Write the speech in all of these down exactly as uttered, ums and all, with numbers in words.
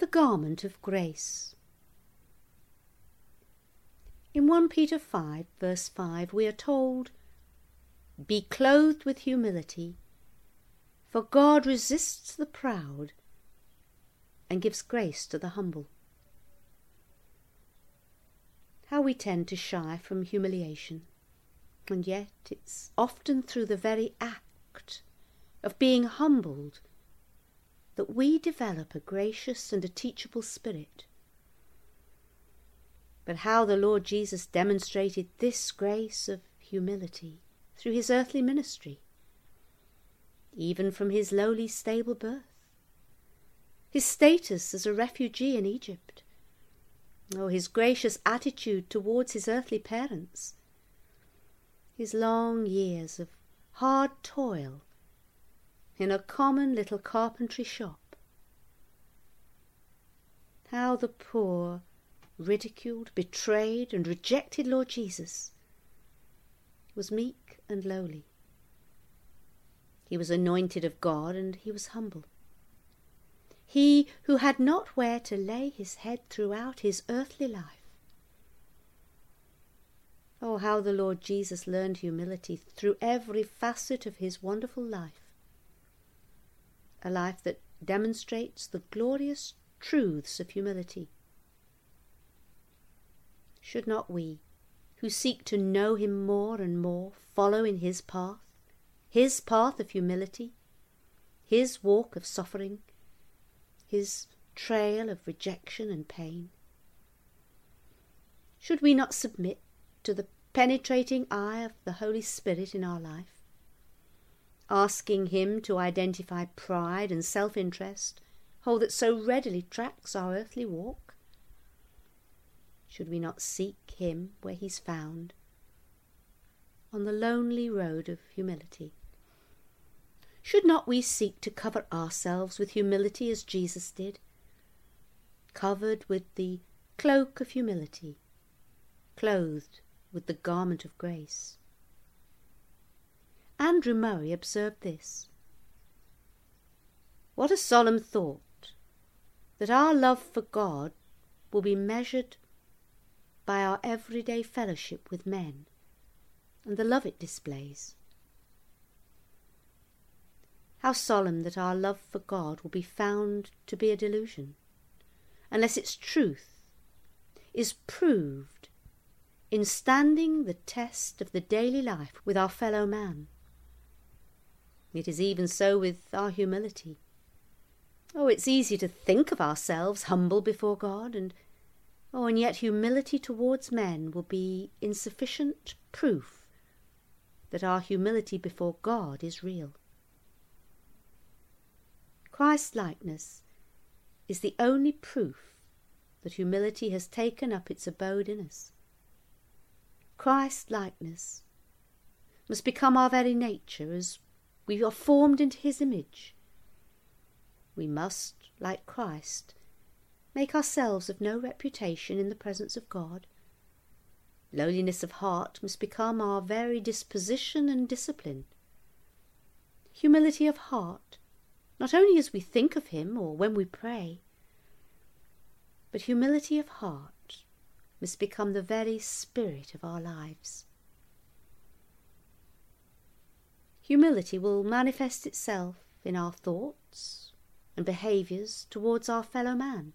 garment of grace. In First Peter five, verse five, we are told, "Be clothed with humility, for God resists the proud and gives grace to the humble." How we tend to shy from humiliation, and yet it's often through the very act of being humbled that we develop a gracious and a teachable spirit. But how the Lord Jesus demonstrated this grace of humility through his earthly ministry, even from his lowly stable birth, his status as a refugee in Egypt, oh, his gracious attitude towards his earthly parents, his long years of hard toil in a common little carpentry shop. How the poor, ridiculed, betrayed, and rejected Lord Jesus was meek and lowly. He was anointed of God, and he was humble. He who had not where to lay his head throughout his earthly life. Oh, how the Lord Jesus learned humility through every facet of his wonderful life. A life that demonstrates the glorious truths of humility. Should not we, who seek to know him more and more, follow in his path, his path of humility, his walk of suffering, his trail of rejection and pain? Should we not submit to the penetrating eye of the Holy Spirit in our life, asking him to identify pride and self-interest, oh, that so readily tracks our earthly walk? Should we not seek him where he's found, on the lonely road of humility? Should not we seek to cover ourselves with humility as Jesus did, covered with the cloak of humility, clothed with the garment of grace? Andrew Murray observed this: "What a solemn thought that our love for God will be measured by our everyday fellowship with men and the love it displays. How solemn that our love for God will be found to be a delusion, unless its truth is proved in standing the test of the daily life with our fellow man. It is even so with our humility. Oh, it's easy to think of ourselves humble before God, and oh, and yet humility towards men will be insufficient proof that our humility before God is real. Christ-likeness is the only proof that humility has taken up its abode in us. Christ-likeness must become our very nature as we are formed into his image. We must, like Christ, make ourselves of no reputation in the presence of God. Lowliness of heart must become our very disposition and discipline. Humility of heart, not only as we think of him or when we pray, but humility of heart must become the very spirit of our lives. Humility will manifest itself in our thoughts and behaviours towards our fellow man.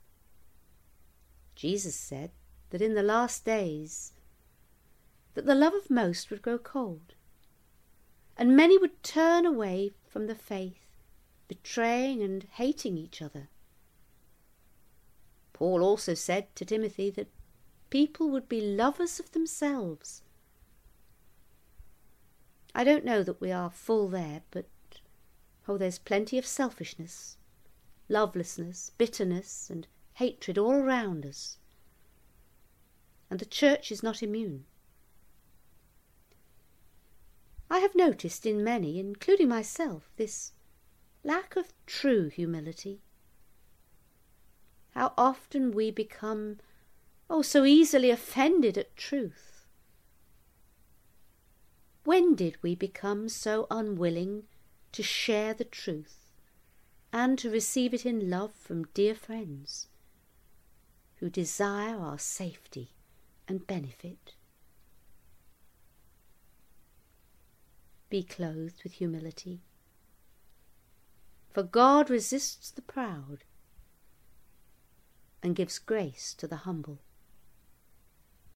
Jesus said that in the last days that the love of most would grow cold, and many would turn away from the faith, betraying and hating each other. Paul also said to Timothy that people would be lovers of themselves. I don't know that we are full there, but oh, there's plenty of selfishness, lovelessness, bitterness, and hatred all around us, and the church is not immune. I have noticed in many, including myself, this lack of true humility. How often we become, oh, so easily offended at truth. When did we become so unwilling to share the truth, and to receive it in love from dear friends who desire our safety and benefit. Be clothed with humility, for God resists the proud and gives grace to the humble.